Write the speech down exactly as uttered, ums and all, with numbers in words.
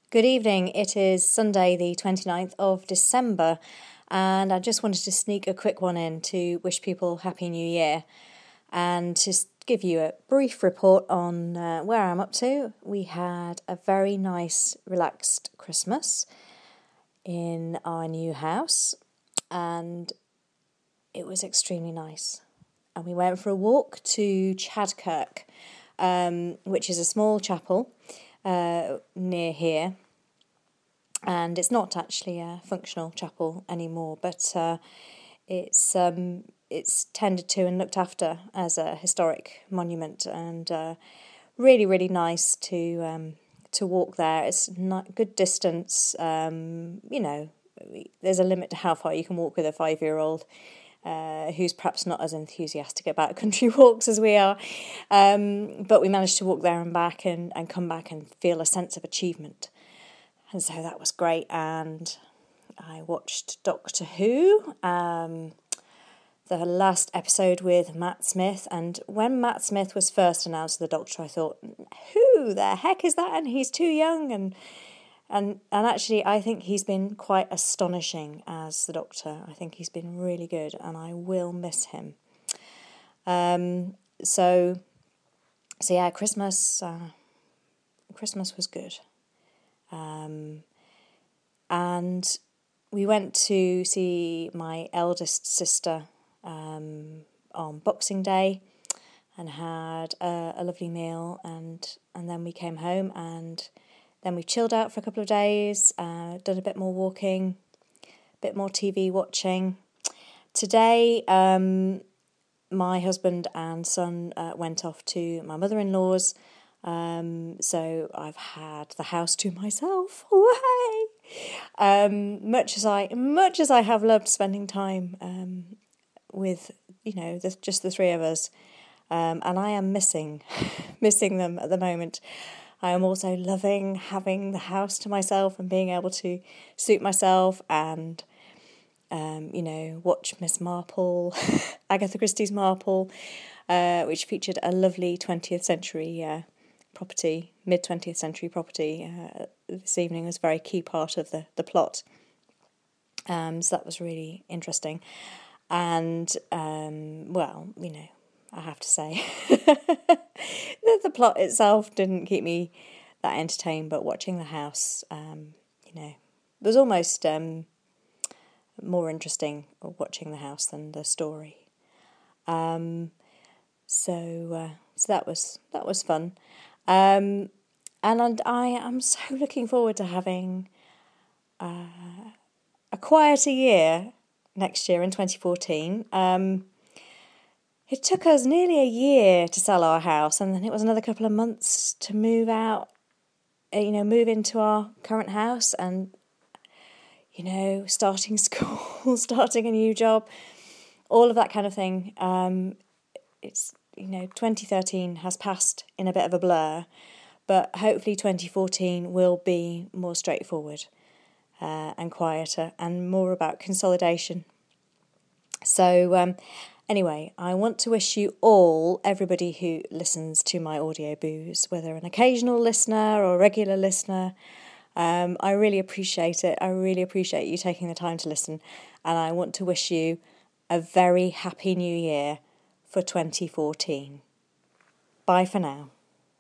Good evening. It is Sunday, the twenty-ninth of December, and I just wanted to sneak a quick one in to wish people Happy New Year and to give you a brief report on uh, where I'm up to. We had a very nice, relaxed Christmas in our new house, and it was extremely nice. And we went for a walk to Chadkirk, um, which is a small chapel Uh, near here, and it's not actually a functional chapel anymore, but uh, it's um, it's tended to and looked after as a historic monument, and uh, really really nice to um, to walk there. It's not good distance. Um, you know, there's a limit to how far you can walk with a five-year-old. Uh, who's perhaps not as enthusiastic about country walks as we are. Um, but we managed to walk there and back and, and come back and feel a sense of achievement. And so that was great. And I watched Doctor Who, um, the last episode with Matt Smith. And when Matt Smith was first announced as the Doctor, I thought, who the heck is that? And he's too young. And And and actually, I think he's been quite astonishing as the Doctor. I think he's been really good, and I will miss him. Um. So, so yeah, Christmas. Uh, Christmas was good. Um. And we went to see my eldest sister um, on Boxing Day, and had a, a lovely meal, and and then we came home and. Then we chilled out for a couple of days, uh, done a bit more walking, a bit more T V watching. Today, um, my husband and son uh, went off to my mother-in-law's, um, so I've had the house to myself. Way! Um, much as I, much as I have loved spending time um, with, you know, the, just the three of us, um, and I am missing, missing them at the moment. I am also loving having the house to myself and being able to suit myself and, um, you know, watch Miss Marple, Agatha Christie's Marple, uh, which featured a lovely twentieth century uh, property, mid-twentieth century property. Uh, this evening was a very key part of the, the plot. Um, so that was really interesting. And, um, well, you know, I have to say, the, the plot itself didn't keep me that entertained, but watching the house, um, you know, was almost um, more interesting watching the house than the story. Um, so, uh, so that was that was fun, um, and, and I am so looking forward to having uh, a quieter year next year in twenty fourteen. Um, It took us nearly a year to sell our house, and then it was another couple of months to move out, you know, move into our current house and, you know, starting school, starting a new job, all of that kind of thing. Um, it's, you know, twenty thirteen has passed in a bit of a blur, but hopefully twenty fourteen will be more straightforward uh, and quieter and more about consolidation. So, um, anyway, I want to wish you all, everybody who listens to my audio boos, whether an occasional listener or a regular listener, um, I really appreciate it. I really appreciate you taking the time to listen. And I want to wish you a very happy new year for twenty fourteen. Bye for now.